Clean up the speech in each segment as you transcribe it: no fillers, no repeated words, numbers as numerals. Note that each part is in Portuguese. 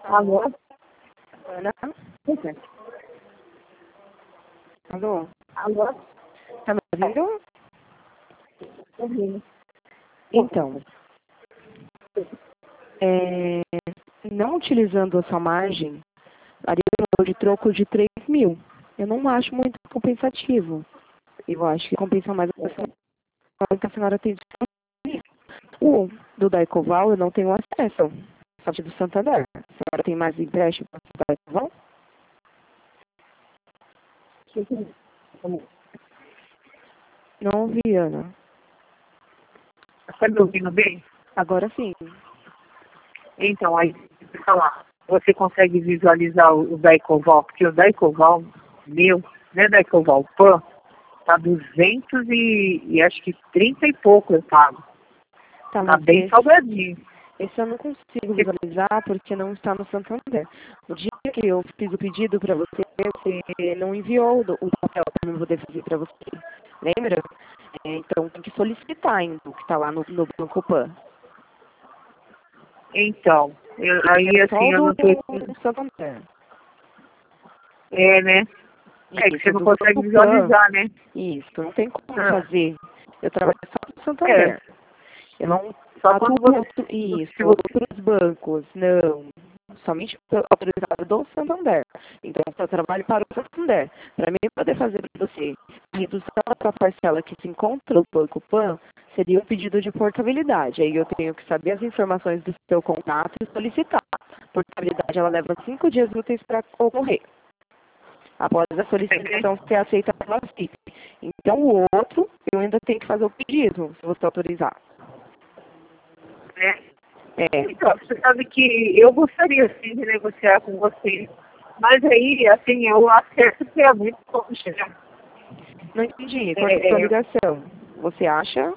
Alô? Ana? Alô? Alô? Tá me ouvindo? Ouvindo. Então, não utilizando a sua margem, daria um valor de troco de 3 mil. Eu não acho muito compensativo. Eu acho que compensa mais que a senhora tem disponível. O do Daicoval eu não tenho acesso. Só do Santander. A senhora tem mais empréstimo do Daicoval? Não ouvi, Ana. Está me ouvindo bem? Agora sim. Então, aí, falar, você consegue visualizar o Daicoval, porque o Daicoval meu, né, Daicoval Pan, tá 200 e acho que 30 e pouco eu pago. Tá, Tá mas bem salgadinho. esse eu não consigo visualizar porque não está no Santander. No dia que eu fiz o pedido para você, você não enviou o papel para eu poder fazer para você. Lembra? Então tem que solicitar ainda o que está lá no Banco Pan. Então, aí É só assim, eu não tô... do Santander. É, né? É que Isso, você não do consegue Banco Pan. visualizar, né? Isso, não tem como Ah, fazer. Eu trabalho só no é, Santander. Eu não só atuo quando você... isso, Se você outros bancos, não. Somente autorizado do Santander. Então, eu só trabalho para o Santander. Para mim poder fazer para você a redução da parcela que se encontra no Banco Pan, seria um pedido de portabilidade. Aí eu tenho que saber as informações do seu contrato e solicitar. Portabilidade, ela leva 5 dias úteis para ocorrer. Após a solicitação ser aceita pela CIP. Então, o outro, eu ainda tenho que fazer o pedido, se você autorizar. né? É. Então, você sabe que eu gostaria sim de negociar com você, mas aí, assim, o acesso que é muito longe, né? Não entendi, cortou a ligação. Você acha?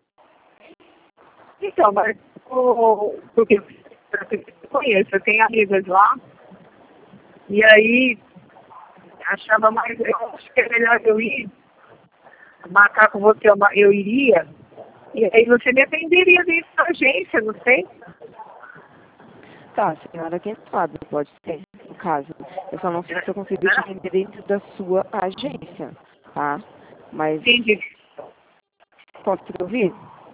Então, mas porque eu conheço, eu tenho amigas lá, e aí achava mais, eu acho que é melhor eu ir, marcar com você, eu iria, e aí você me atenderia dentro da agência, não sei? Tá, senhora, quem sabe, pode ser, no caso. Eu só não sei se eu consigo te atender dentro da sua agência, tá? Mas, Entendi. posso te ouvir?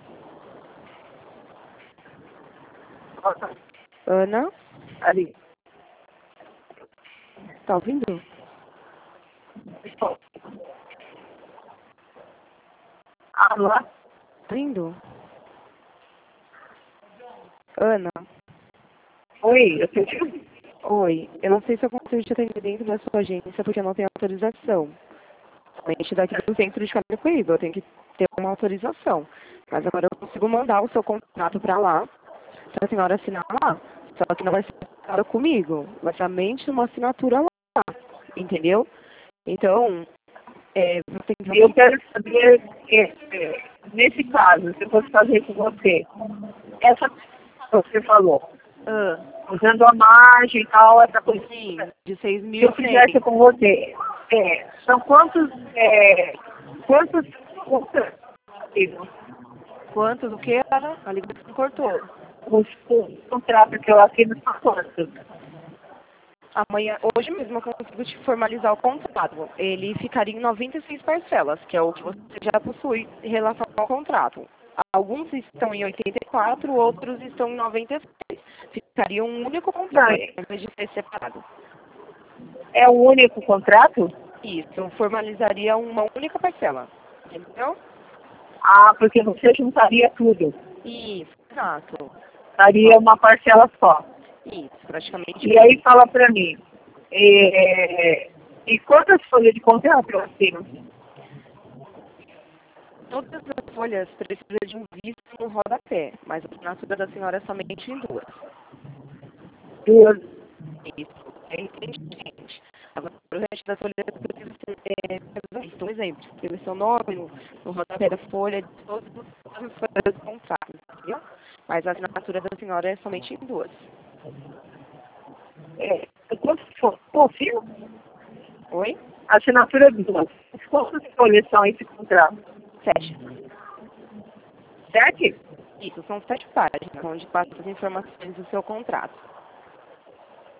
Ana, Ali. tá ouvindo? Alô? Tá ouvindo? Ana, Oi, eu tô te ouvindo. oi. Eu não sei se eu consigo te atender dentro da sua agência porque eu não tenho autorização. Somente daqui do centro de Carapicuíba, eu tenho que ter uma autorização. Mas agora eu consigo mandar o seu contrato para lá, para a senhora assinar lá. Só que não vai ser assinado comigo, vai ser somente uma assinatura lá, entendeu? Então, você tem que... Eu quero saber, nesse caso, se eu fosse fazer com você, essa que você falou, usando a margem e tal, essa coisa. Sim, de 6 Se mil eu fizesse com você, são quantos, quantos Quantos, o que era? A ligação cortou. os contratos que eu assino são quantos? Amanhã, hoje mesmo eu consigo te formalizar o contrato. Ele ficaria em 96 parcelas, que é o que você já possui em relação ao contrato. Alguns estão em 84, outros estão em 96. Ficaria um único Não, contrato, ao invés de ser separado. é o único contrato? Isso, formalizaria uma única parcela. Entendeu? Ah, porque você juntaria tudo. Isso, exato. Daria uma parcela só. Isso, praticamente. E aí fala para mim, e quantas folhas de contrato eu assino? Todas as folhas precisam de um visto no rodapé, mas a assinatura da senhora é somente em duas. Duas. Isso, é inteligente. Agora, o resto das folhas precisa ser visto. Um exemplo, escrever seu nome no rodapé da folha, de todas as folhas do contrato, entendeu? Mas a assinatura da senhora é somente em duas. Quantas folhas? Oi? Assinatura de duas. Quantas folhas são esse contrato? 7. 7? Isso, são 7 páginas, onde passa as informações do seu contrato.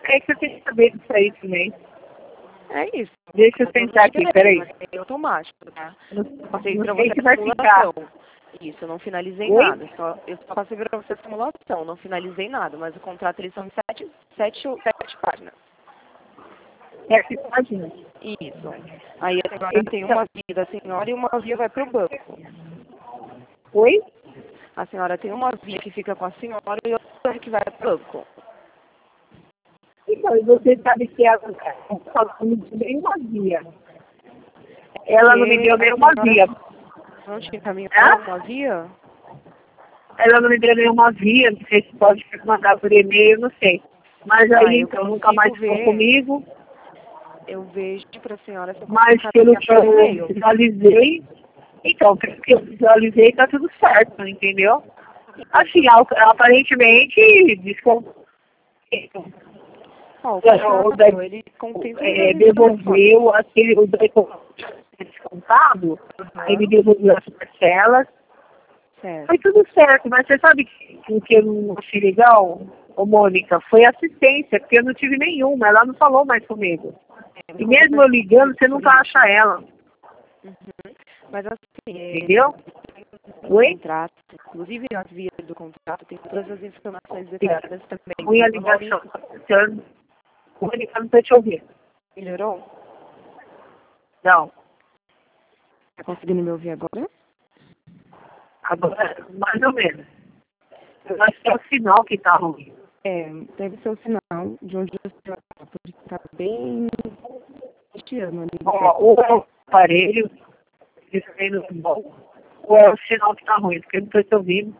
É que você tem que saber disso aí também. É isso. Deixa eu tentar aqui, peraí. Mas é automático, tá? Não, Passei não pra sei você se a vai ficar. simulação. Isso, eu não finalizei Oi? nada. Eu só passei pra você a simulação, não finalizei nada. Mas o contrato, eles são em sete páginas. É que página. Isso. Aí a senhora tem uma via da senhora e uma via vai pro banco. Oi? A senhora tem uma via que fica com a senhora e outra que vai pro banco. Então, e você sabe que ela não me deu nenhuma via. Ela não me deu nenhuma via. Não te encaminhou Hã? uma via? Ela não me deu nenhuma via, não sei se pode mandar por e-mail, não sei. Mas aí, Eu então, nunca mais ficou ver. comigo. Eu vejo pra senhora se eu Mas consigo pelo que eu e-mail. visualizei, então, pelo que eu visualizei, tá tudo certo, entendeu? Assim, aparentemente, descontou. Ó, o O contrato, ele contém todas as informações. devolveu aquele, o descontado, aí me devolveu as parcelas. Certo. Foi tudo certo, mas você sabe o que eu não achei legal, ô Mônica? Foi assistência, porque eu não tive nenhuma, ela não falou mais comigo. E mesmo eu ligando, você nunca acha ela. Uhum. Mas assim, Entendeu? Oi? contrato, inclusive as vias do contrato, tem todas as informações detalhadas também. Fui a ligação. Mônica, não tô te ouvindo. Melhorou? Não. Tá conseguindo me ouvir agora? Agora, mais ou menos. Eu acho que é o sinal que tá ruim. Deve ser o sinal de onde você está, porque tá bem chiando ali. Ou é o aparelho, isso aí no bom, ou é o sinal que tá ruim, porque eu não tô te ouvindo.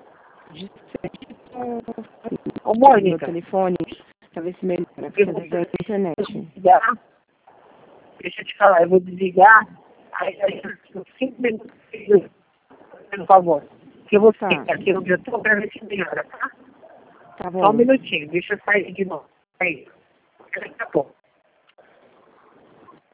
Ô, Meu Mônica, telefone, pra ver se melhora, porque eu às vou vezes é a internet. desligar. Deixa eu te falar, eu vou desligar. Aí 5 minutos, por favor. Que eu vou Tá. ficar aqui onde eu tô pra ver se melhora, tá? Tá Só um bom. minutinho, deixa eu sair de novo. Aí, daqui a pouco.